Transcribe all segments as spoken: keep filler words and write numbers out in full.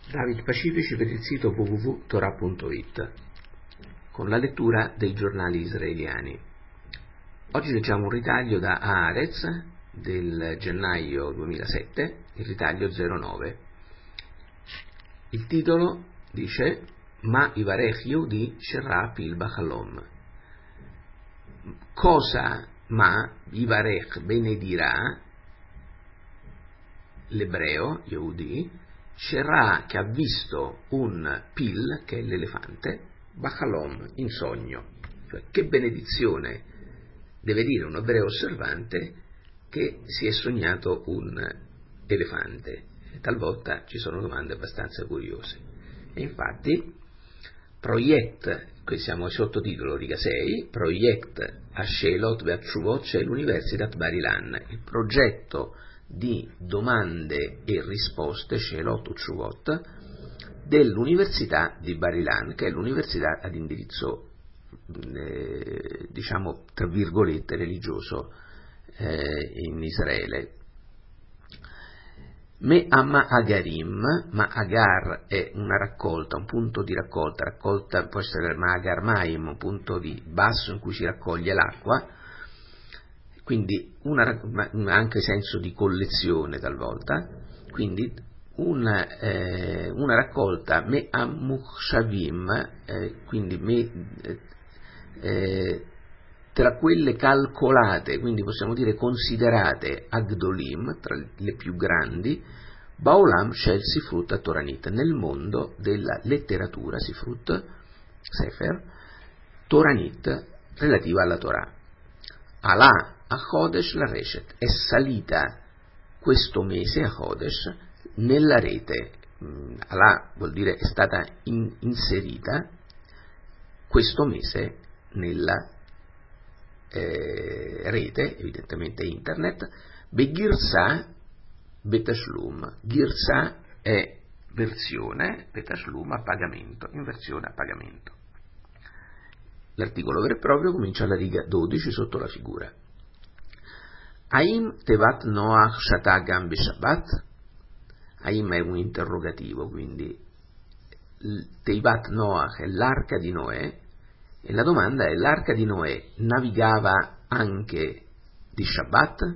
David Pacifici per il sito w w w punto torah punto it con la lettura dei giornali israeliani. Oggi leggiamo un ritaglio da Haaretz del gennaio duemilasette, il ritaglio zero nove. Il titolo dice Ma Ivarech Yehudi Sherra Pil Bachalom. Cosa Ma Ivarech benedirà l'ebreo Yehudi Sherra, che ha visto un pil, che è l'elefante, Bachalom, in sogno. Cioè, che benedizione deve dire un ebreo osservante che si è sognato un elefante? Talvolta ci sono domande abbastanza curiose. E infatti, Projekt, qui siamo al sottotitolo riga sei, Projekt Ashelot Ve'Atshuvot, c'è l'Universitat Bar-Ilan, il progetto di domande e risposte, Shelot Utshuvot, dell'Università di Bar-Ilan, che è l'università ad indirizzo, eh, diciamo, tra virgolette, religioso eh, in Israele. Me Amma Agarim, ma Agar è una raccolta, un punto di raccolta, raccolta può essere Magar Maim, un punto di basso in cui si raccoglie l'acqua, quindi una, anche senso di collezione talvolta, quindi una, eh, una raccolta me amuchshavim, eh, quindi me, eh, tra quelle calcolate, quindi possiamo dire considerate agdolim, tra le più grandi, Baolam shel Sifrut Toranit, nel mondo della letteratura Sifrut, Sefer, Toranit, relativa alla Torah. Alà a Chodesh la Reshet, è salita questo mese a Chodesh nella rete. Alà vuol dire è stata in, inserita questo mese nella eh, rete, evidentemente internet. Begirsa Betashlum, Girsa è versione, Betashlum a pagamento, in versione a pagamento. L'articolo vero e proprio comincia alla riga dodici sotto la figura. Haim Tevat Noach Shata Gam Beshabbat? Haim è un interrogativo, quindi Tevat Noach è l'arca di Noè, e la domanda è: l'arca di Noè navigava anche di Shabbat?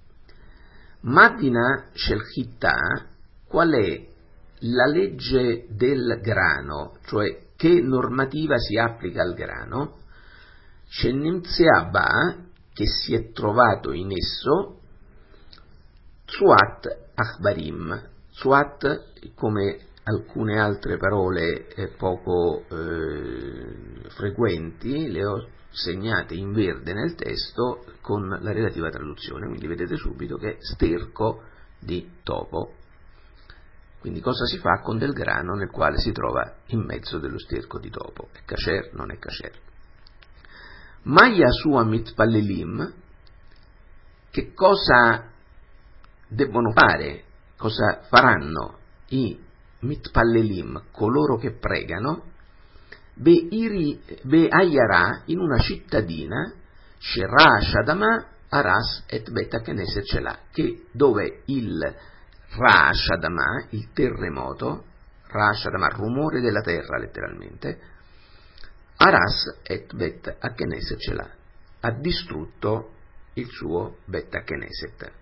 Madina Shelchita, qual è la legge del grano, cioè che normativa si applica al grano? Shenimtseaba, che si è trovato in esso, Tsuat Achbarim. Tsuat, come alcune altre parole eh, poco eh, frequenti, le ho segnate in verde nel testo con la relativa traduzione, quindi vedete subito che è sterco di topo. Quindi cosa si fa con del grano nel quale si trova in mezzo dello sterco di topo? È kasher, non è kasher? Maya sua mitpallelim, che cosa debbono fare, cosa faranno i mitpallelim, coloro che pregano, be, iri, be ayara, in una cittadina, Sherra Shadama Aras et Beta Knesset Shelah, che dove il Ra Shadama, il terremoto, Ra Shadama, rumore della terra letteralmente, Aras et Bet a Knesset Shelah, ha distrutto il suo Bet a Knesset.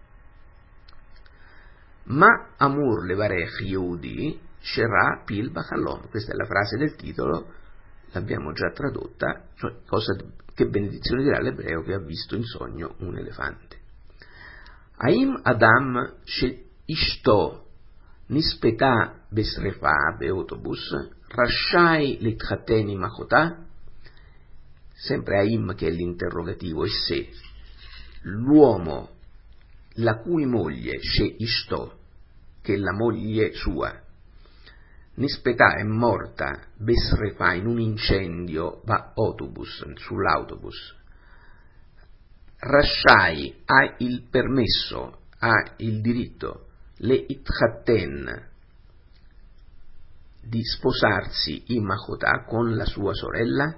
Ma Amur Levarech Yehudi Sherra Pil Bachalom, questa è la frase del titolo, l'abbiamo già tradotta, cioè cosa, che benedizione dirà l'ebreo che ha visto in sogno un elefante. Aim Adam She Ishto Nispeta Besrefa Beotobus Rashai Litchateni Machotà, sempre Aim che è l'interrogativo, e se l'uomo la cui moglie She Ishto, che è la moglie sua, Nispetà è morta, Besrefa in un incendio, va autobus, sull'autobus, Rashai ha il permesso, ha il diritto, le itchaten, di sposarsi in Machotà con la sua sorella,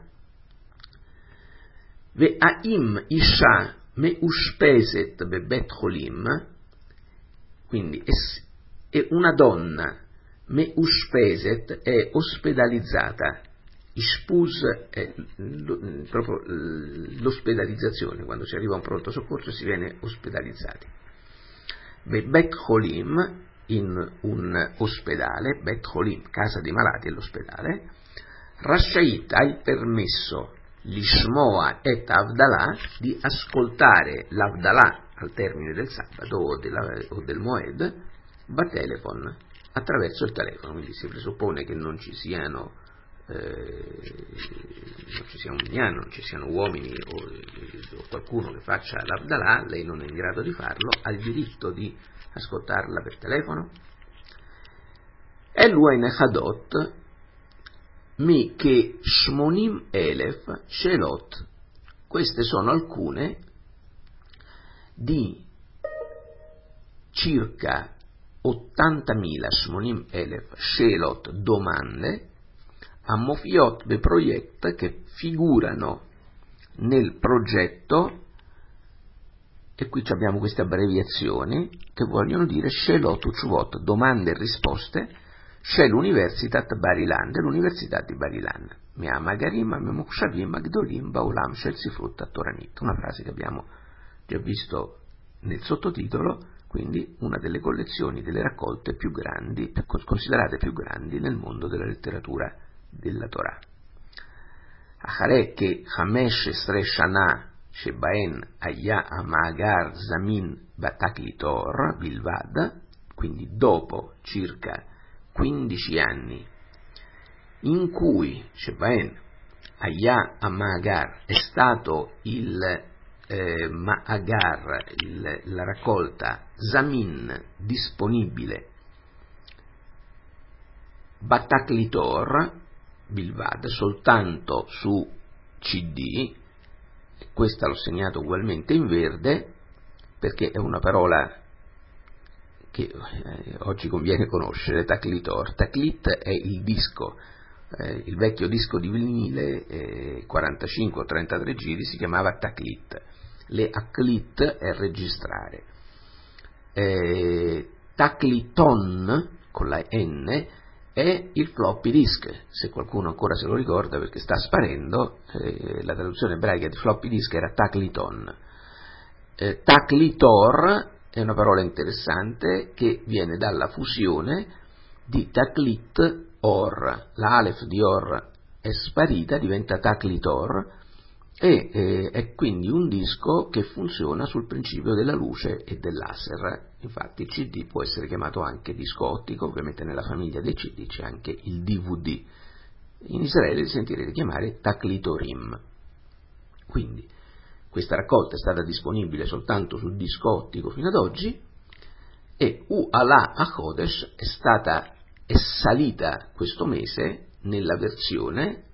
ve aim isha me ushpeset bebet cholim, quindi è una donna me uspeset è ospedalizzata, ispus è l- proprio l'ospedalizzazione, quando si arriva a un pronto soccorso si viene ospedalizzati. Be Bet Holim, in un ospedale, Bet Holim, casa dei malati è l'ospedale, Rashait ha il permesso, l'Ishmoa et Avdalà, di ascoltare l'Avdalà al termine del sabato o, della, o del Moed, va telefon, attraverso il telefono, quindi si presuppone che non ci siano eh, non ci sia un minyan, non ci siano uomini o, o qualcuno che faccia l'Avdalà, lei non è in grado di farlo, ha il diritto di ascoltarla per telefono. Eluain Echadot mi che Shmonim Elef Shelot, queste sono alcune di circa ottantamila Shmonim Elef Shelot domande a Mofiot be Project, che figurano nel progetto, e qui abbiamo queste abbreviazioni che vogliono dire Shelot Uchuvot, domande e risposte, Shel Universitat Barilan, dell'Università di Barilan. Mia Magarim, Memokshavim, Magdolim, Baulam, Shel Sifrut Toranit. Una frase che abbiamo già visto nel sottotitolo, quindi una delle collezioni, delle raccolte più grandi, più, considerate più grandi nel mondo della letteratura della Torah. Achareh che Hamesh Esre Shana Shebaen Aya Amagar Zamin Bataklitor Bilvad, quindi dopo circa quindici anni in cui Shebaen Aya Amagar è stato il eh, Maagar, il, la raccolta Zamin disponibile, Bataklitor Bilvad soltanto su C D, questa l'ho segnato ugualmente in verde perché è una parola che eh, oggi conviene conoscere, Taklitor. Taklit è il disco, eh, il vecchio disco di vinile, eh, quarantacinque o trentatré giri, si chiamava Taklit. Le Aklit è registrare. Eh, Takliton, con la N, è il floppy disk, se qualcuno ancora se lo ricorda perché sta sparendo, eh, la traduzione ebraica di floppy disk era Takliton. Eh, Taklitor è una parola interessante che viene dalla fusione di Taklit Or, la Aleph di Or è sparita, diventa Taklitor, e eh, è quindi un disco che funziona sul principio della luce e del laser. Infatti il C D può essere chiamato anche disco ottico, ovviamente nella famiglia dei C D c'è anche il D V D. In Israele li sentirete chiamare Taklitorim. Quindi questa raccolta è stata disponibile soltanto sul disco ottico fino ad oggi, e U'ala HaChodesh è stata è salita questo mese nella versione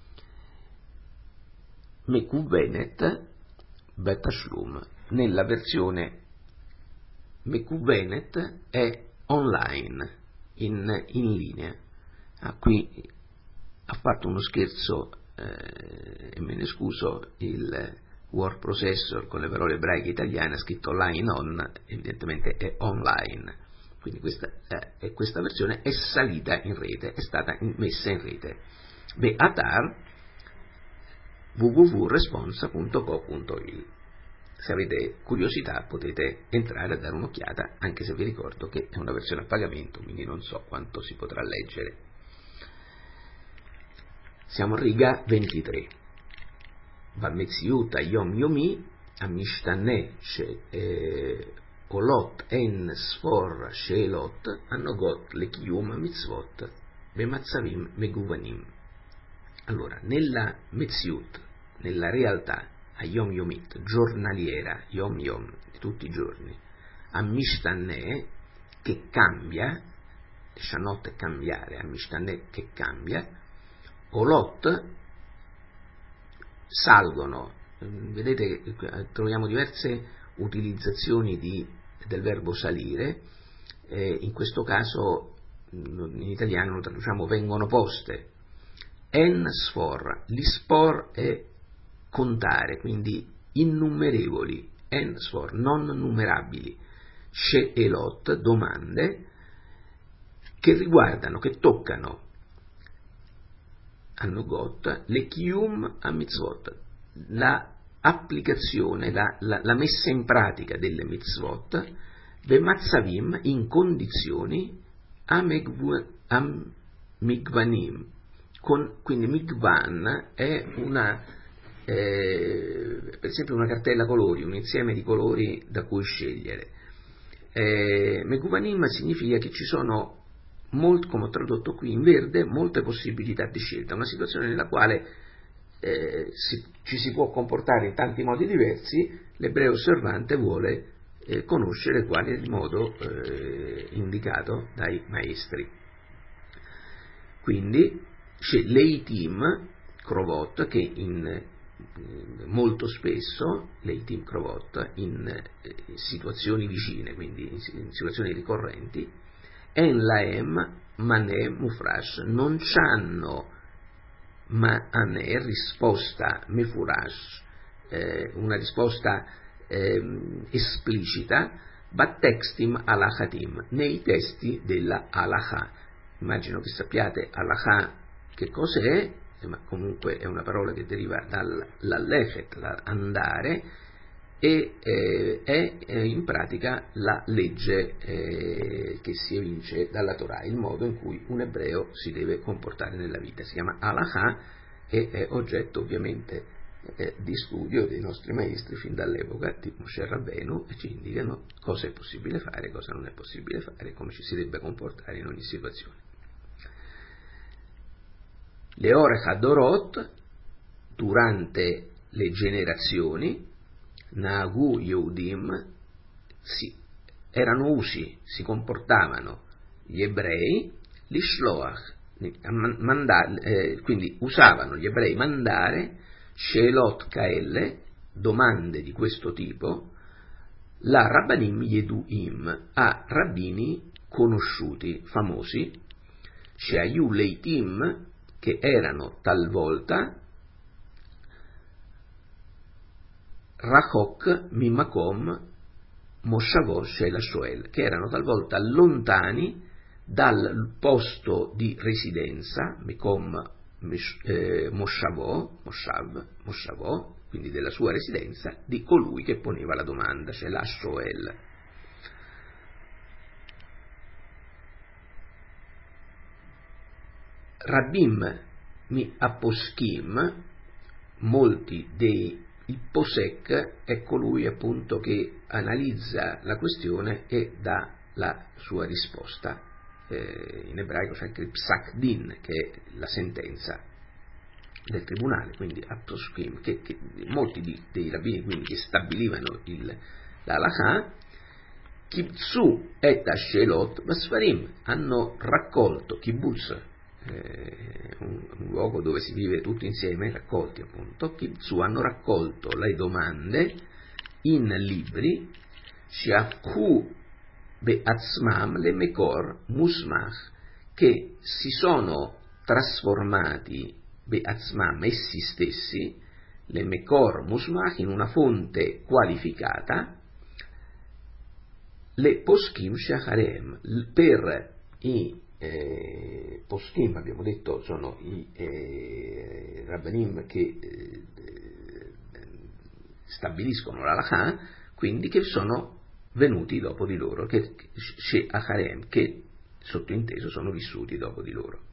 Mekuvenet Betashlum. Nella versione Mekuvenet è online, in, in linea. Ah, qui ha fatto uno scherzo, eh, e me ne scuso, il word processor con le parole ebraiche italiane, ha scritto line on, evidentemente è online. Quindi questa, eh, questa versione è salita in rete, è stata messa in rete. Be Atar w w w punto responsa punto co punto il. Se avete curiosità potete entrare a dare un'occhiata, anche se vi ricordo che è una versione a pagamento, quindi non so quanto si potrà leggere. Siamo a riga ventitré. Valmeziuta Yom Yomi Amishtaneh Olot En Sfor Sheelot Anogot Lekiyum Mitzvot Bematzavim Meguvanim. Allora, nella Metziut, nella realtà, a Yom Yomit, giornaliera, Yom Yom, di tutti i giorni, a Mishtaneh, che cambia, Shanot è cambiare, a Mishtaneh che cambia, Olot, salgono, vedete, troviamo diverse utilizzazioni di, del verbo salire, eh, in questo caso in italiano lo traduciamo vengono poste. En sfor, l'ispor è contare, quindi innumerevoli, en sfor, non numerabili, she'elot, domande, che riguardano, che toccano a Nugot le Kiyum a Mitzvot, la applicazione, la, la, la messa in pratica delle Mitzvot, Bematzavim, in condizioni Migvanim, con, quindi Migvan è una, eh, per esempio una cartella colori, un insieme di colori da cui scegliere. Eh, Migvanim significa che ci sono, molto, come ho tradotto qui in verde, molte possibilità di scelta, una situazione nella quale eh, si, ci si può comportare in tanti modi diversi. L'ebreo osservante vuole eh, conoscere qual è il modo eh, indicato dai maestri. Quindi c'è l'eitim krovot, che in, molto spesso l'eitim krovot in eh, situazioni vicine, quindi in, in situazioni ricorrenti, en laem mané mufrash, non c'hanno mané, risposta mefurash, eh, una risposta eh, esplicita, battextim alachatim, nei testi della alacha. Immagino che sappiate alacha che cos'è, ma comunque è una parola che deriva dall'allechet, l'andare, e eh, è eh, in pratica la legge eh, che si evince dalla Torah, il modo in cui un ebreo si deve comportare nella vita. Si chiama halakha e è oggetto ovviamente eh, di studio dei nostri maestri fin dall'epoca di Moshe Rabbenu, e ci indicano cosa è possibile fare, cosa non è possibile fare, come ci si deve comportare in ogni situazione. Le Orech Hadorot, durante le generazioni, Nagu Yehudim, si, erano usi, si comportavano gli ebrei, l'ishloach, manda, eh, quindi usavano gli ebrei mandare Sheelot Kaelle, domande di questo tipo, la Rabbanim Yeduim, a rabbini conosciuti, famosi, Sheayu Leitim, che erano talvolta Rachok Mimakom Moshavot Shel Shoel, che erano talvolta lontani dal posto di residenza, Mikom eh, Moshavot, Moshav, Moshavot, quindi della sua residenza, di colui che poneva la domanda, Shel Shoel. Rabbim mi apposkim, molti dei il posek è colui appunto che analizza la questione e dà la sua risposta. Eh, in ebraico c'è il psak din, che è la sentenza del tribunale, quindi apposkim, che, che molti di, dei rabbini quindi che stabilivano il, la halakha, kibtzu et ashelot basfarim, hanno raccolto kibbutz, Eh, un, un luogo dove si vive tutti insieme, raccolti appunto, Kibtzu, hanno raccolto le domande in libri, Sheapchu be'atzmam le mekor musmach, che si sono trasformati be'atzmam, essi stessi, le mekor musmach, in una fonte qualificata, le poskim shacharem, per i Eh, poskim, abbiamo detto, sono i eh, rabbanim che eh, stabiliscono la halakha, quindi che sono venuti dopo di loro, che, che, che sottointeso sono vissuti dopo di loro.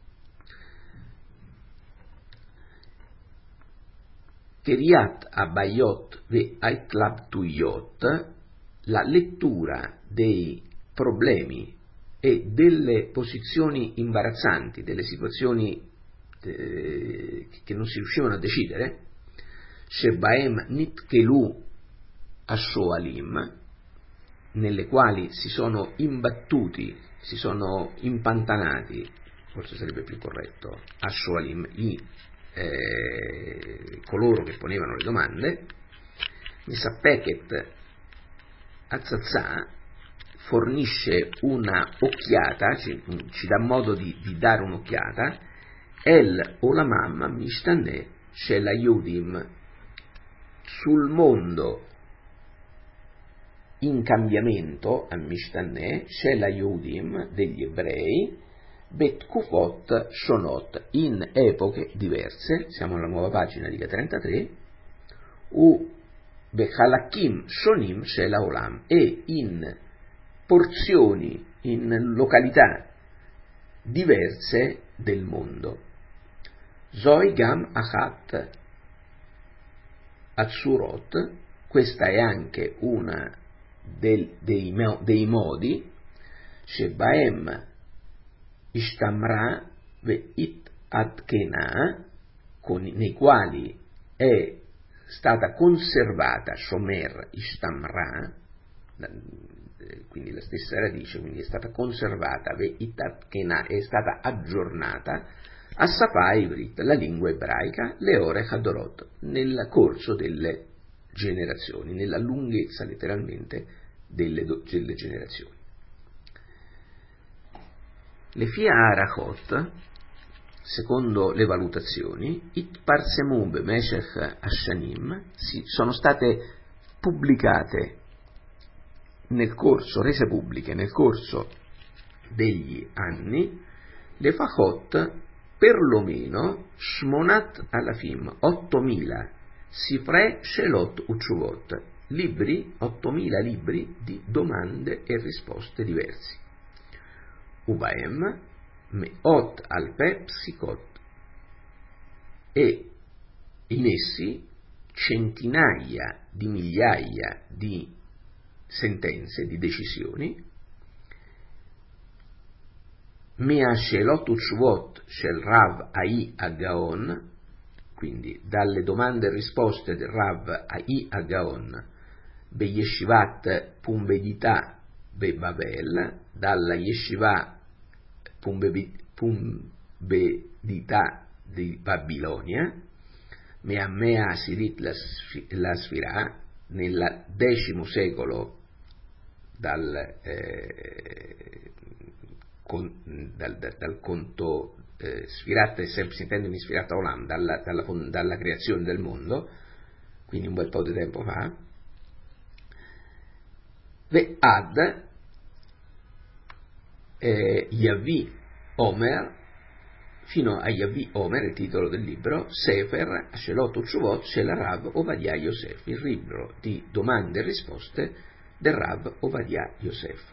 Keriat Abayot ve Aitlabtuyot, la lettura dei problemi e delle posizioni imbarazzanti, delle situazioni eh, che non si riuscivano a decidere, Shebaem Nitkelu Ashoalim, nelle quali si sono imbattuti, si sono impantanati, forse sarebbe più corretto, Ashoalim, i eh, coloro che ponevano le domande, Misapeket Azzazà, fornisce una occhiata, ci, ci dà modo di, di dare un'occhiata, El Olamam Mishtaneh Shel Yehudim, sul mondo in cambiamento, a Mishtaneh Shel Yehudim, degli ebrei, betkufot shonot, in epoche diverse, siamo alla nuova pagina, riga trentatré, u bechalakim shonim shel haolam, e in porzioni, in località diverse del mondo. Zoi gam achat Atsurot, questa è anche una del, dei, dei modi, Shebaem Ishtamra ve it atkena, con, nei quali è stata conservata, Shomer Ishtamra, quindi la stessa radice, quindi è stata conservata, ve it atkena, è stata aggiornata, Assafa Ivrit, la lingua ebraica, Leore Hadorot, nel corso delle generazioni, nella lunghezza letteralmente delle, delle generazioni. Le Fia Arachot, secondo le valutazioni, It Parsemu Bemeshech Hashanim, sono state pubblicate nel corso, rese pubbliche nel corso degli anni, le Fachot, perlomeno Shmonat Alafim, ottomila Sifre Shelot Utshuvot, libri, ottomila libri di domande e risposte diversi. Ubaem Meot Alpe Psikot, e in essi centinaia di migliaia di sentenze, di decisioni, Mea Shelot Utshuvot Shel Rav Ai Agaon, quindi dalle domande e risposte del Rav Ai Agaon, Be Yeshivat Pumbedita Be Babel, dalla Yeshiva Pumbedita di Babilonia, Mea Mea Sirit la Sfirah, nel decimo secolo dal eh, Con, dal, dal, dal conto eh, Sfirat, sempre si intende in Sfirat Olam, dalla, dalla, dalla creazione del mondo, quindi un bel po' di tempo fa, Ve Ad eh, Yavi Omer, fino a Yavi Omer, il titolo del libro, Sefer Shelot Utshuvot Shel Rav Ovadia Yosef, il libro di domande e risposte del Rav Ovadia Yosef.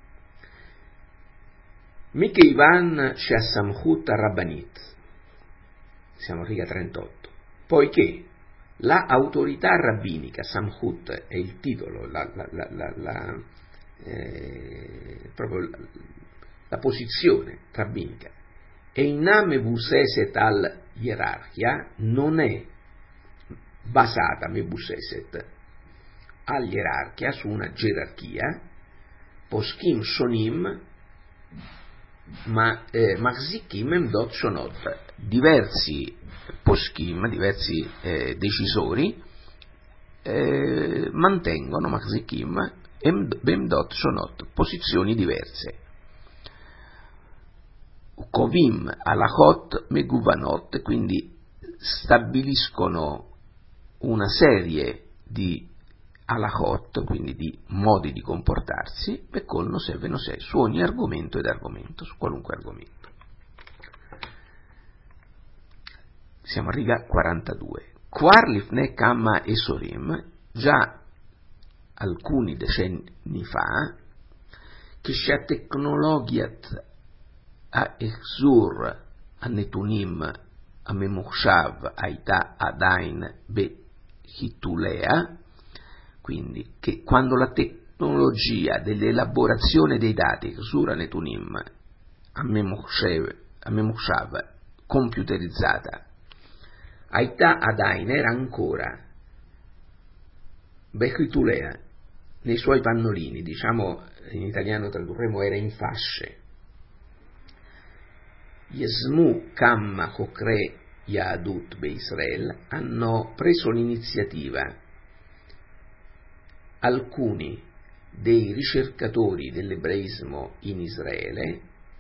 Mikeivan Sheasamchut Rabbanit, siamo a riga trentotto, poiché la autorità rabbinica, Samchut è il titolo, la, la, la, la, la, eh, proprio la, la posizione rabbinica, e iname buseset al gerarchia, non è basata mebuseset al gerarchia, su una gerarchia, poskim shonim, ma eh, Machzikim Emdot Shonot, diversi poskim, diversi eh, decisori eh, mantengono Machzikim Emdot Shonot, posizioni diverse. Kovim Alachot Meguvanot, quindi stabiliscono una serie di alachot, quindi di modi di comportarsi, e col nosè nosè, su ogni argomento ed argomento, su qualunque argomento. Siamo a riga quarantadue. Quar lifne kamma e sorim, già alcuni decenni fa, che scia tecnologiat a exur a netunim a memurshav aita adain be hitulea, quindi che quando la tecnologia dell'elaborazione dei dati, Sura Netunim, a Memushav, computerizzata, Aita Adain era ancora Bechitulea, nei suoi pannolini, diciamo in italiano tradurremo era in fasce. Yesmu Kamma Kokre Yadut Be Israel, hanno preso l'iniziativa alcuni dei ricercatori dell'ebraismo in Israele,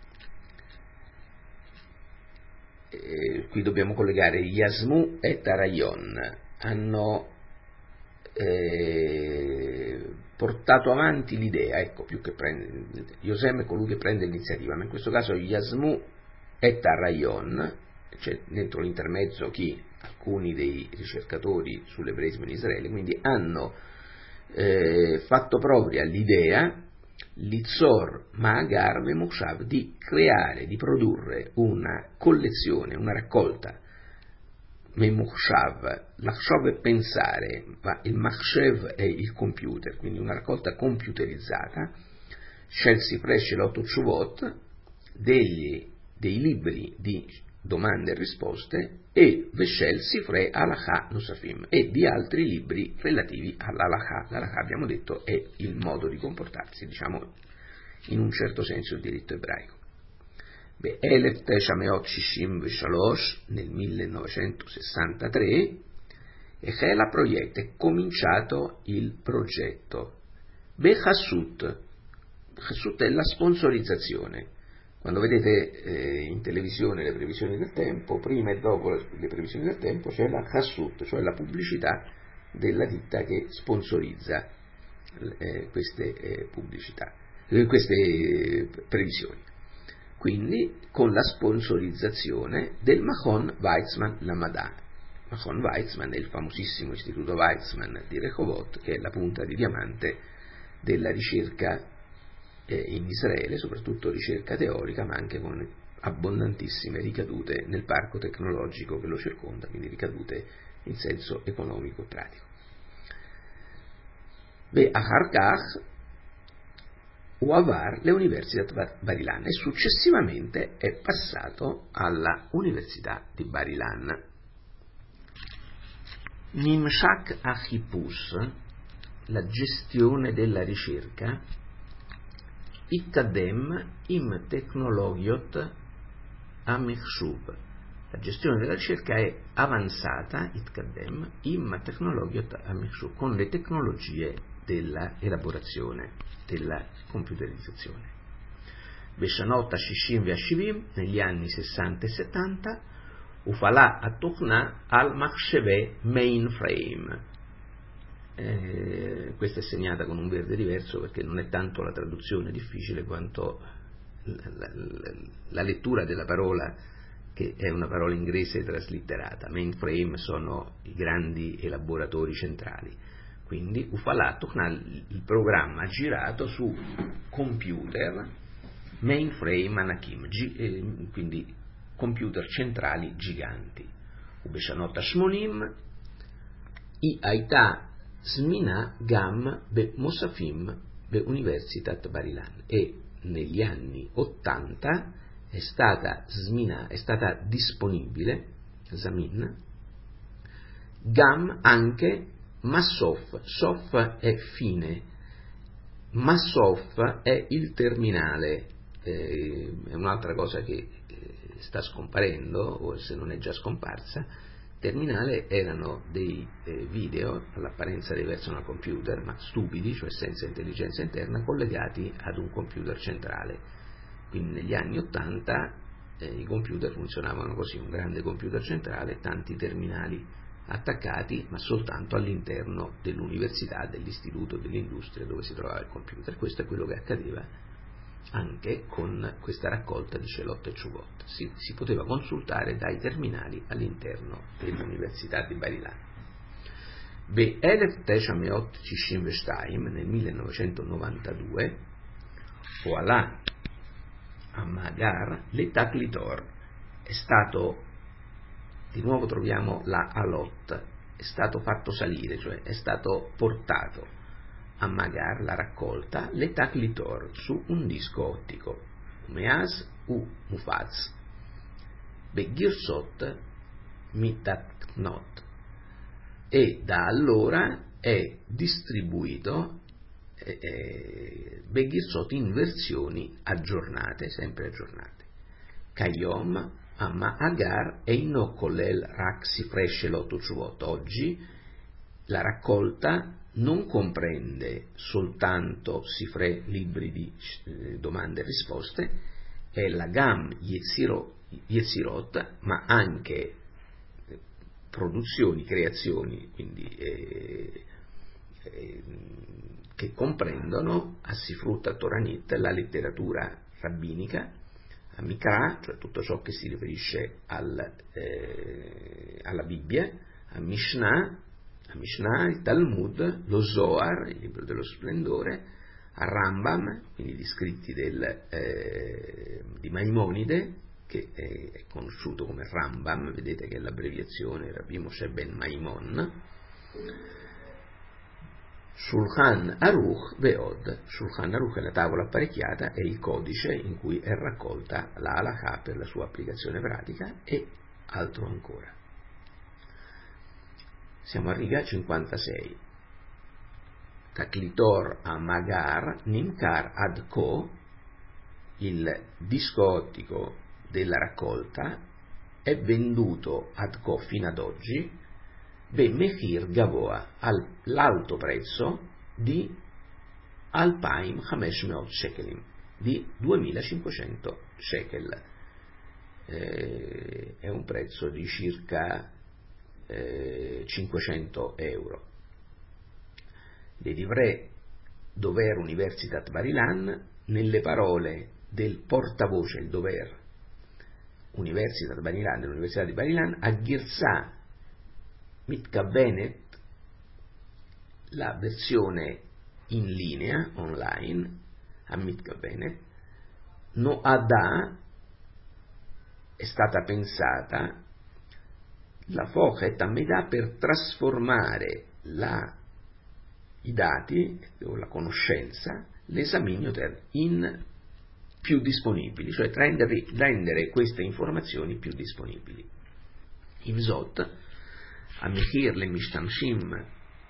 eh, qui dobbiamo collegare Yasmu e Tarayon, hanno eh, portato avanti l'idea, ecco, più che prende, Yosem è colui che prende l'iniziativa, ma in questo caso Yasmu et Arayon, cioè dentro l'intermezzo chi? Alcuni dei ricercatori sull'ebraismo in Israele, quindi hanno eh, fatto propria l'idea Litzor Ma'agar Memoshav di creare, di produrre una collezione, una raccolta Memoshav, l'Achshav è pensare, ma il Machshev è il computer, quindi una raccolta computerizzata, Shel Sifrei Shelot Utshuvot, degli dei libri di domande e risposte, e Veshel Sifrei Halakha Nusafim, e di altri libri relativi all'Halakha. L'Halakha, abbiamo detto, è il modo di comportarsi, diciamo in un certo senso il diritto ebraico. Beh, אלף תשע מאות שישים ושלוש, nel millenovecentosessantatré, החל הפרויקט, è cominciato il progetto. בחסות, חסות è la sponsorizzazione. Quando vedete eh, in televisione le previsioni del tempo, prima e dopo le previsioni del tempo c'è la Hassut, cioè la pubblicità della ditta che sponsorizza eh, queste eh, pubblicità, eh, queste previsioni. Quindi con la sponsorizzazione del Machon Weizmann Lamadà. Machon Weizmann è il famosissimo istituto Weizmann di Rehovot, che è la punta di diamante della ricerca in Israele, soprattutto ricerca teorica, ma anche con abbondantissime ricadute nel parco tecnologico che lo circonda, quindi ricadute in senso economico e pratico. Beh, Ahar Kach Uavar le Università Bar Ilan, e successivamente è passato alla Università di Bar Ilan. Nimshak Achipus, la gestione della ricerca, Itkadem im Technologiot Amechshuv. La gestione della ricerca è avanzata, Itkadem, im Technologiot Amechshuv, con le tecnologie della elaborazione, della computerizzazione. Beshanot Shishim Ve'ashivim, negli anni sessanta e settanta, Ufala Atuchna al Machsheve Mainframe. Eh, questa è segnata con un verde diverso perché non è tanto la traduzione difficile quanto la, la, la, la lettura della parola, che è una parola inglese traslitterata. Mainframe sono i grandi elaboratori centrali, quindi Ufala Tuchnal, il programma girato su computer mainframe anakim, gi, eh, quindi computer centrali giganti. Ubeshanot Shmonim i aita Smina Gam be Mosafim be Universitat Bar Ilan, e negli anni ottanta è stata smina, è stata disponibile Zamin Gam anche Massof. Sof è fine, Massof è il terminale, eh, è un'altra cosa che eh, sta scomparendo, o se non è già scomparsa. Terminale erano dei eh, video all'apparenza dei personal computer, ma stupidi, cioè senza intelligenza interna, collegati ad un computer centrale. Quindi negli anni ottanta eh, i computer funzionavano così: un grande computer centrale, tanti terminali attaccati, ma soltanto all'interno dell'università, dell'istituto, dell'industria dove si trovava il computer. Questo è quello che accadeva anche con questa raccolta di Shelot e Tshuvot. Si, si poteva consultare dai terminali all'interno dell'Università di Bar Ilan. Be אלף תשע מאות שישים ושתיים, nel millenovecentonovantadue, Oala a Magar l'Etaclitor, è stato, di nuovo troviamo la Alot, è stato fatto salire, cioè è stato portato a Magar, la raccolta, l'Etaclitor, su un disco ottico, Meaz u Mufaz, Begirsot Mitaknot, e da allora è distribuito eh, eh, Begirsot in versioni aggiornate, sempre aggiornate. Kayom Amma Agar Eino Kolel Rak Sifrei Shelot Utshuvot. Oggi la raccolta non comprende soltanto Sifrei, libri di eh, domande e risposte, è la Gam Yetzirot, ma anche eh, produzioni, creazioni, quindi eh, eh, che comprendono Assifrutta Toranit, la letteratura rabbinica, a Mikra, cioè tutto ciò che si riferisce al, eh, alla Bibbia, a Mishnah, a Mishnah, il Talmud, lo Zohar, il libro dello splendore, a Rambam, quindi gli scritti del, eh, di Maimonide, che è, è conosciuto come Rambam, vedete che è l'abbreviazione Rabbi Moshe ben Maimon, Shulchan Aruch Veod. Shulchan Aruch è la tavola apparecchiata, è il codice in cui è raccolta la halakha per la sua applicazione pratica, e altro ancora. Siamo a riga cinquantasei. Taklitor a Magar Nimkar ad Ko, il disco ottico della raccolta è venduto ad Ko fino ad oggi, Be Mechir Gavoa, all'alto prezzo di Alpaim Hameshmeot Shekelim, di duemilacinquecento shekel. Eh, è un prezzo di circa eh, cinquecento euro. Le Divrei Dover Universitat Bar-Ilan, nelle parole del portavoce, il Dover Universitat Bar-Ilan, dell'Università di Bar-Ilan, a Girsà Mitkavenet, la versione in linea, online, a Mitkavenet, Noada, è stata pensata la Fochet Amida per trasformare la, i dati o la conoscenza, l'esaminioter, in più disponibili, cioè rendere, rendere queste informazioni più disponibili. Ivzot Amechir le Mishtamshim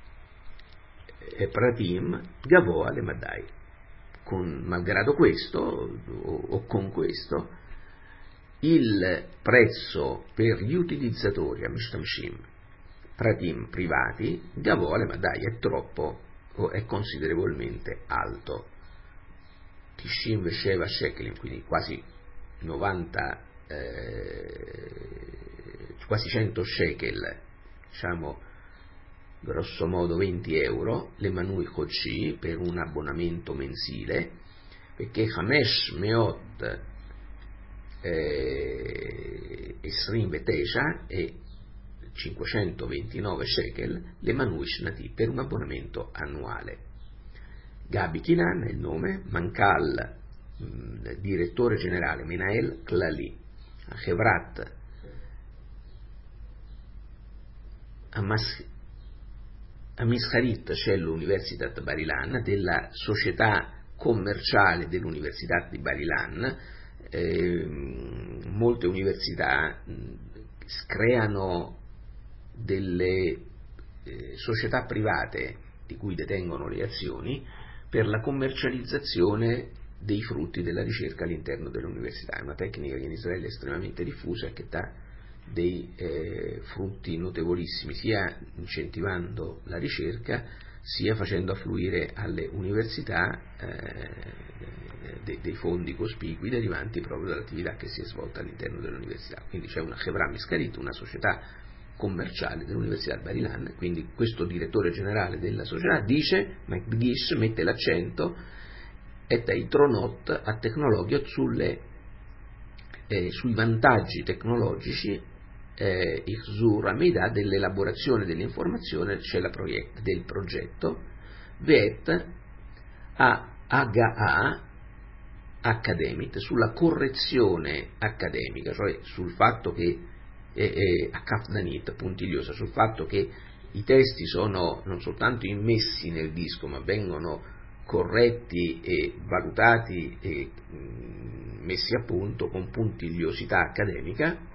e Pratim Gavoa le Madai. Con, malgrado questo, o, o con questo, il prezzo per gli utilizzatori a Mishtamshim Pratim privati, Gavoa le Madai, è troppo, o è considerevolmente alto. Tishim Vesheva Shekelim, quindi quasi novanta, eh, quasi cento shekel, diciamo grosso modo venti euro, le Manui Kochi, per un abbonamento mensile, perché Hamesh Meot Esrim Vetesha e cinquecentoventinove shekel, le Manui Shnati, per un abbonamento annuale. Gabi Kinan è il nome, Mankal, mh, direttore generale, Menael Klali, Chevrat Amischarit Shello Universitat Bar-Ilan, della società commerciale dell'Università di Bar-Ilan. Eh, molte università mh, creano delle eh, società private di cui detengono le azioni per la commercializzazione dei frutti della ricerca all'interno dell'università. È una tecnica che in Israele è estremamente diffusa e che dà dei eh, frutti notevolissimi, sia incentivando la ricerca, sia facendo affluire alle università eh, de, dei fondi cospicui derivanti proprio dall'attività che si è svolta all'interno dell'università. Quindi c'è una Chevra Miscarit, una società commerciale dell'Università di Bar-Ilan, quindi questo direttore generale della società dice, Mike Gish mette l'accento et ai tronot a tecnologia sulle, eh, sui vantaggi tecnologici eh, Ixur dell'elaborazione dell'informazione, cioè la proiect, del progetto, vet a H A accademic, sulla correzione accademica, cioè sul fatto che eh, a Kafdanit, puntigliosa, sul fatto che i testi sono non soltanto immessi nel disco, ma vengono corretti e valutati e mh, messi a punto con puntigliosità accademica.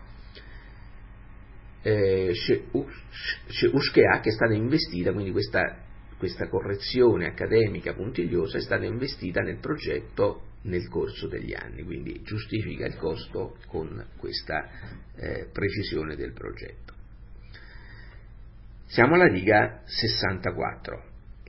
Eh, Ushkea, che è stata investita, quindi questa, questa correzione accademica puntigliosa è stata investita nel progetto nel corso degli anni, quindi giustifica il costo con questa eh, precisione del progetto. Siamo alla riga sessantaquattro.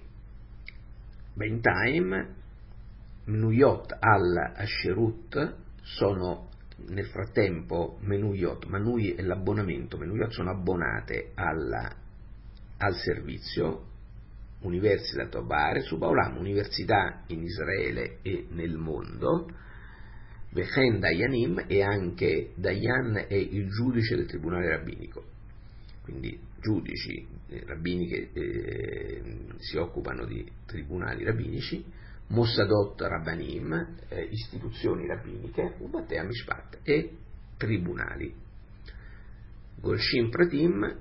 Bentime, Menuyot al-Asherut sono nel frattempo Menuyot, Manui è l'abbonamento, Menuyot sono abbonate alla, al servizio, Universitat Baaretz Uba'olam, università in Israele e nel mondo, Vechen Dayanim, e anche Dayan è il giudice del tribunale rabbinico, quindi giudici eh, rabbini che eh, si occupano di tribunali rabbinici, Mossadot Rabbanim, eh, istituzioni rabbiniche, Ubate Amishpat e tribunali. Golshim Pratim,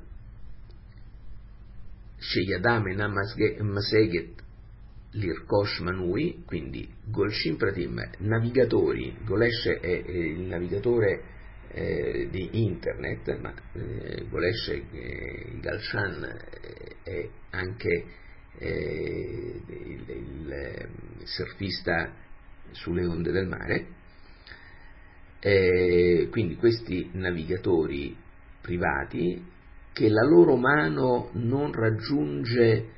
Sheyadam e Maseget Lirkosh Manui, quindi Golshim Pratim, navigatori. Golesh è, è il navigatore eh, di internet, ma eh, Golesh, eh, il Galshan, eh, è anche eh, il, il, il surfista sulle onde del mare. Eh, quindi questi navigatori privati, che la loro mano non raggiunge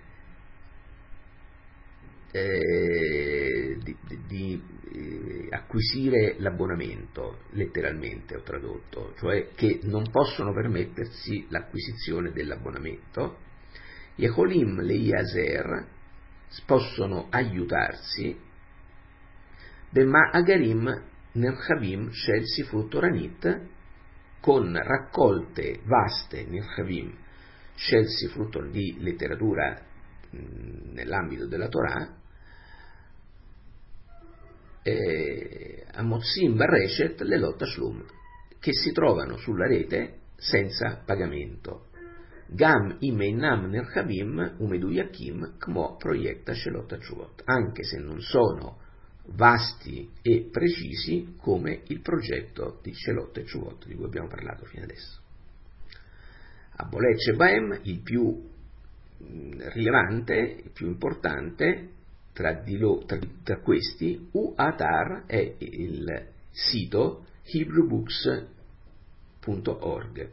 eh, di, di, di eh, acquisire l'abbonamento, letteralmente ho tradotto, cioè che non possono permettersi l'acquisizione dell'abbonamento, Yeholim Leiazer, possono aiutarsi, Bema Agarim Nerchavim Shel Sifrut Toranit, con raccolte vaste Nerchavim Shel Sifrut di letteratura mh, nell'ambito della Torah, eh, Amotzim Barreshet Lelot Tashlum, che si trovano sulla rete senza pagamento. Gam Imeinam Nerchavim Umeduyakim Kmo Proyecta Shelot Tshuvot, anche se non sono vasti e precisi come il progetto di Shelot Tshuvot di cui abbiamo parlato fino adesso. Abolece Baem, il più rilevante, il più importante tra, di lo, tra, tra questi, U-Atar, è il sito hebrew books punto org.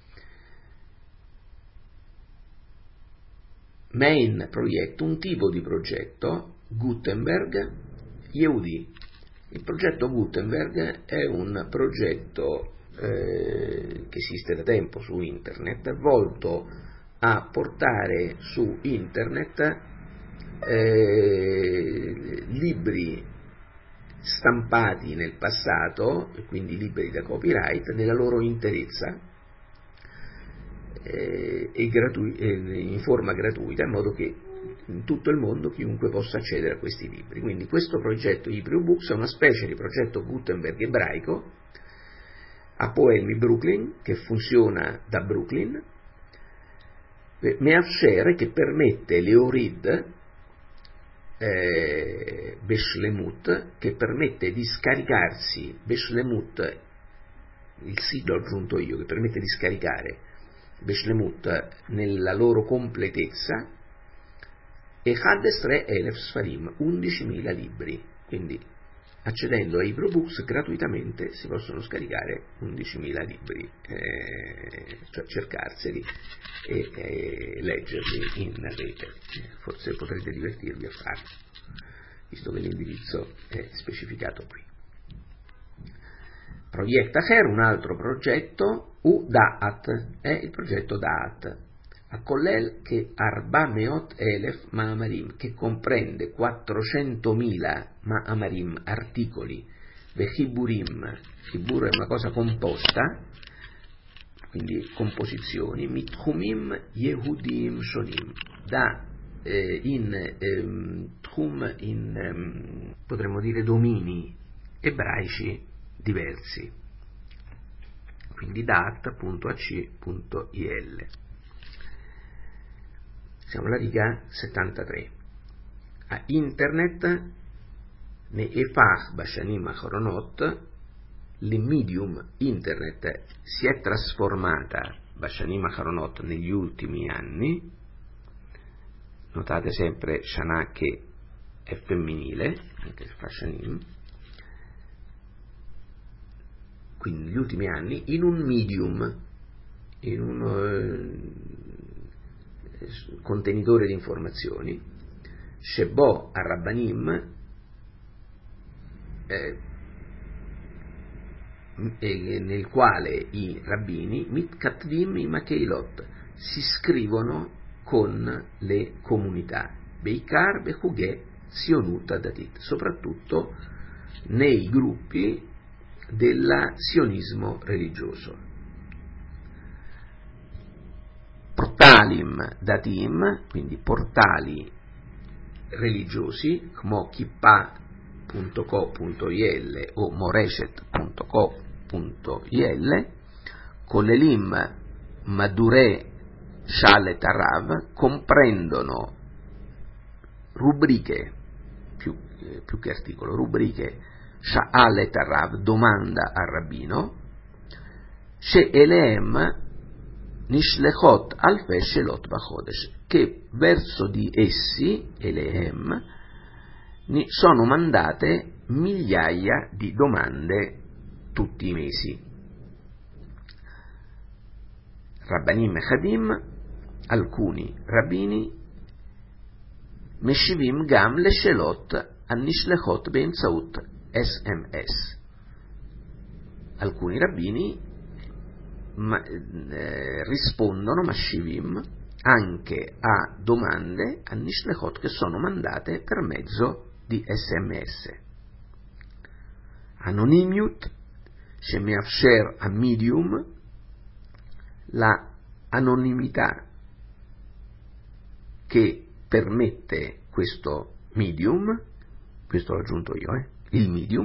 Main progetto, un tipo di progetto, Gutenberg, Yehudi. Il progetto Gutenberg è un progetto eh, che esiste da tempo su internet, volto a portare su internet eh, libri stampati nel passato, quindi liberi da copyright, nella loro interezza eh, e gratu- eh, in forma gratuita, in modo che in tutto il mondo chiunque possa accedere a questi libri. Quindi questo progetto Hebrew Books è una specie di progetto Gutenberg ebraico a Poemi Brooklyn, che funziona da Brooklyn, Meafsher, che permette l'Eorid eh, Beshlemut, che permette di scaricarsi Beshlemut, il sito l'ho aggiunto io, che permette di scaricare Beshlemut nella loro completezza, e Hadestre Elef Sfarim, undicimila libri. Quindi accedendo a Hebrew Books gratuitamente si possono scaricare undicimila libri, eh, cioè cercarseli e eh, leggerli in rete. Forse potrete divertirvi a farlo, visto che l'indirizzo è specificato qui. Project Acher, un altro progetto, U Da'at, è il progetto Da'at, a Kollel che Arbameot Elef Ma'amarim, che comprende quattrocentomila Ma'amarim, articoli, Vechiburim, Chibur è una cosa composta, quindi composizioni, Mitchumim Yehudim Shonim, da eh, in ehm, Tchum, in ehm, potremmo dire domini ebraici diversi, quindi dat punto a c punto i l. Siamo alla riga settantatré. A internet ne efach bashanim achronot, il medium internet si è trasformata bashanim achronot negli ultimi anni. Notate sempre shana che è femminile, anche se fa shanim, quindi negli ultimi anni, in un medium, in un uh, contenitore di informazioni, Shebo Arabbanim, eh, nel quale i rabbini Mitkatvim Imakeilot si scrivono con le comunità, Beikar Behughe Sionut Datit, soprattutto nei gruppi del sionismo religioso. Portalim Datim, quindi portali religiosi, come kippa punto co punto il o moreshet punto co punto il, con l'elim Madure Shalet Arav, comprendono rubriche, più, eh, più che articolo, rubriche Shalet Arav, domanda al rabbino, She Eleem Nishlechot Alfe Shelot Bachodesh, che verso di essi, Eleem, sono mandate migliaia di domande tutti i mesi. Rabbanim Chadim, alcuni rabbini, Meshivim Gam Le Shelot Anishlechot Be'emzaut S M S. Alcuni rabbini ma, eh, rispondono, Mashivim, anche a domande a Nishlechot che sono mandate per mezzo di S M S. Anonimiut, Shemeafsher a medium, la anonimità che permette questo medium, questo l'ho aggiunto io, eh, il medium,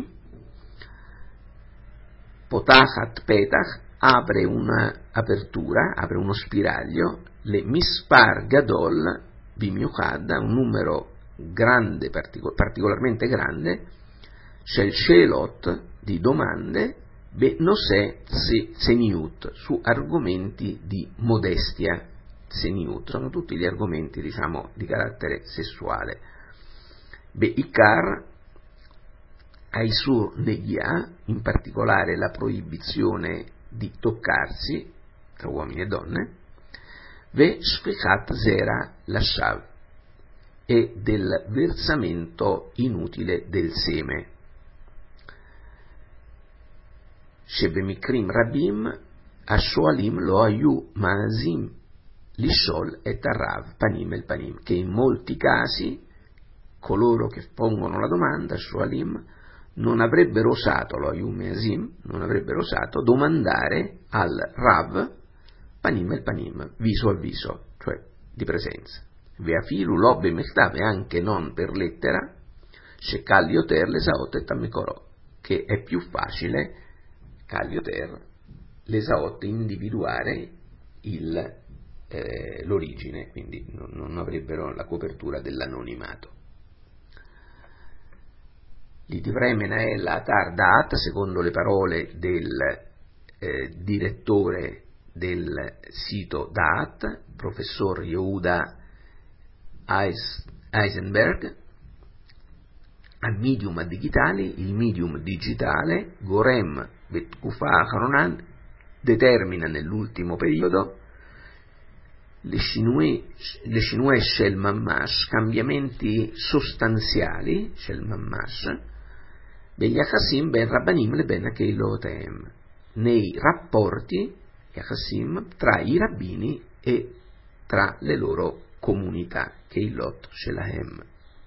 Potachat Petach, apre un'apertura, apre uno spiraglio, le Mispar Gadol Bimiuchad, un numero grande, particolarmente grande, Shel Shelot, di domande, Be Nosè Seniut, su argomenti di modestia, Seniut, sono tutti gli argomenti, diciamo, di carattere sessuale. Be Ikar Aisur Negia, in particolare la proibizione di toccarsi tra uomini e donne, Ve Shfichat Zera Lashav, e del versamento inutile del seme. Shebemikrim Rabim Ashoalim Lo Ayu Maazim Lishol et Arav Panim el Panim, che in molti casi coloro che pongono la domanda, Shoalim, non avrebbero osato, lo Ayu Maazim, non avrebbero osato domandare al Rav Panim el Panim, viso a viso, cioè di presenza. Veafilu Lobbe Mechtave, anche non per lettera, Shekallioter Lesaot et Amekorò, che è più facile Kallioter, l'Esaot, individuare il, eh, l'origine, quindi non, non avrebbero la copertura dell'anonimato. L'Idivrei Menael Atar Da'at, secondo le parole del eh, direttore del sito Da'at, professor Yehuda Eisenberg, a medium digitali, il medium digitale, Gorem Betkufa Acharonan, determina nell'ultimo periodo le Shinue Shel Mamash, cambiamenti sostanziali, Shel Mamash, Beyachassim Ben Rabbanim Le Ben Keilotem, nei rapporti Yachassim tra i rabbini e tra le loro comunità, Keilot Shelahem.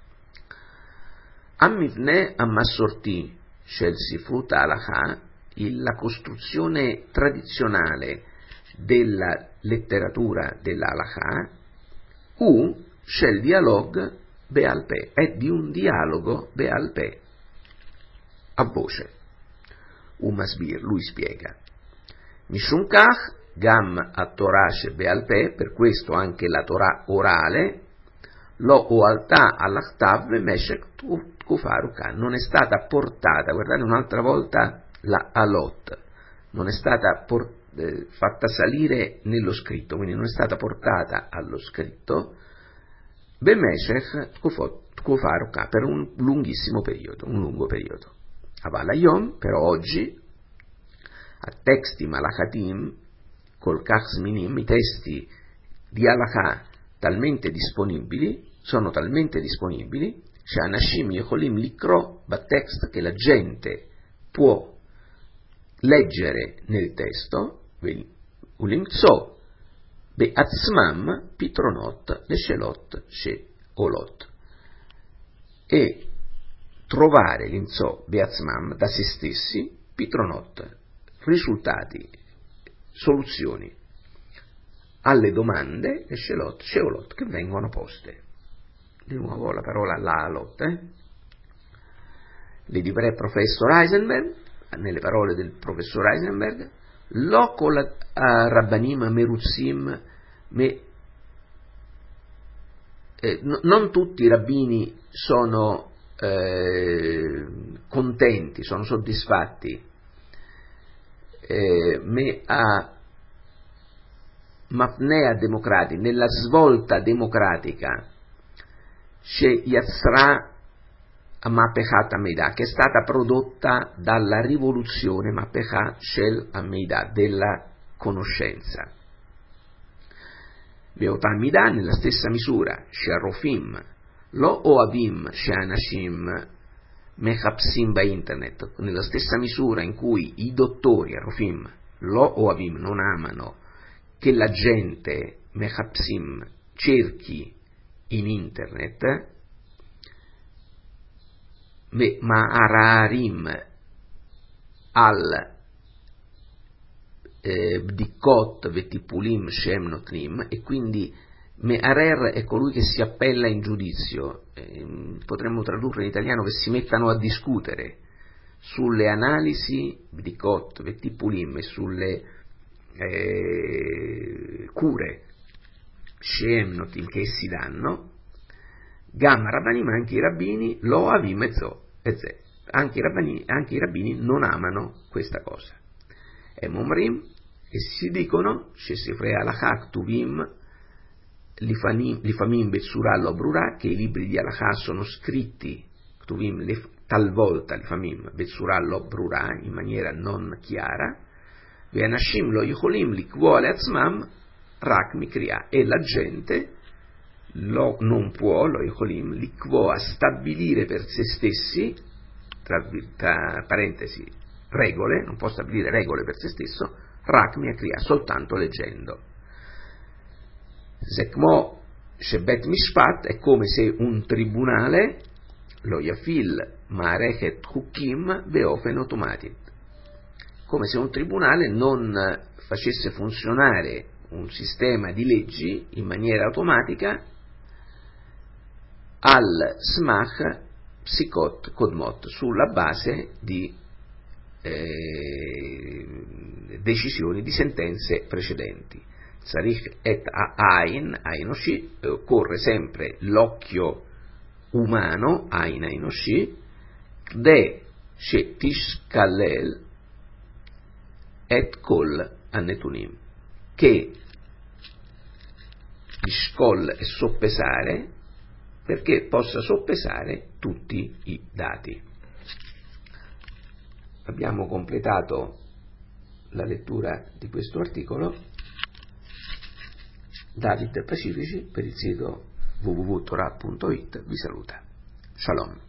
Ammivne Ammassorti Shel Sifrut Halacha, la costruzione tradizionale della letteratura dell'Halacha, U Shel Dialog Bealpe, è di un dialogo Bealpe, a voce. Umasbir, lui spiega. Mishum Kach Gam a Torah Bealpe, per questo anche la Torah orale, Lo Oalta all'Achtav Meshek Kufaruka, non è stata portata, guardate un'altra volta la Alot, non è stata por- eh, fatta salire nello scritto, quindi non è stata portata allo scritto, Bemeshech Kufaruka, per un lunghissimo periodo, un lungo periodo. Avalayom, però oggi, a texti malachatim, col Kachsminim, i testi di Halakha talmente disponibili, sono talmente disponibili, Sheanashim Yecholim Likro Batext, che la gente può leggere nel testo, Ulimtso Beatzmam Pitronot Leshelot She olot, e trovare l'inzo beatzmam da se stessi, pitronot, risultati, soluzioni alle domande e scelot, sceolot che vengono poste. Di nuovo la parola lalot, eh? Le divrei professor Heisenberg, nelle parole del professor Heisenberg, lo kol rabbanim meruzzim me. Eh, no, non tutti i rabbini sono eh, contenti, sono soddisfatti, eh, me a mapnea democrati, nella svolta democratica, c'è Yatzra Mapechat Amidah, che è stata prodotta dalla rivoluzione Mapechat Shel Amidah, della conoscenza. Beota Amidah, nella stessa misura, Sharofim, Lo Oavim Sheanashim Mechapsim ba internet, nella stessa misura in cui i dottori Arofim, Lo Oavim, non amano che la gente Mechapsim cerchi in internet, Ma'ararim al eh, Bdikot Vetipulim Shem Notnim, e quindi Me'arer è colui che si appella in giudizio, eh, potremmo tradurre in italiano che si mettano a discutere sulle analisi Bdikot Vetipulim e sulle eh, cure Shem Notim che essi danno. Gamma Rabbanim, anche i rabbini, lo avim e zo, e ze. Anche i rabbini, anche i rabbini non amano questa cosa. E momrim, e si dicono, shesifrei alachak tuvim, lifamim betzura lo brura, che i libri di alachà sono scritti, tuvim, talvolta lifamim betzura lo brura, in maniera non chiara, ve anashim lo yicholim likvo leatzmam rak mikriya, e la gente Lo, non può, lo Yecholim, likvo, a stabilire per se stessi, tra, tra parentesi, regole, non può stabilire regole per se stesso, rak mi kriya, soltanto leggendo. Zekmo shebet mishpat, è come se un tribunale, lo yafil maarechet hukim beofen automatic, come se un tribunale non facesse funzionare un sistema di leggi in maniera automatica al smach psikot kodmot, sulla base di eh, decisioni, di sentenze precedenti. Sarich et ain, ainoshi, occorre sempre l'occhio umano, ain ainoshi, kde she tishkalel et kol annetunim, che ishkol è soppesare, perché possa soppesare tutti i dati. Abbiamo completato la lettura di questo articolo. David Pacifici per il sito w w w punto torah punto it vi saluta. Shalom.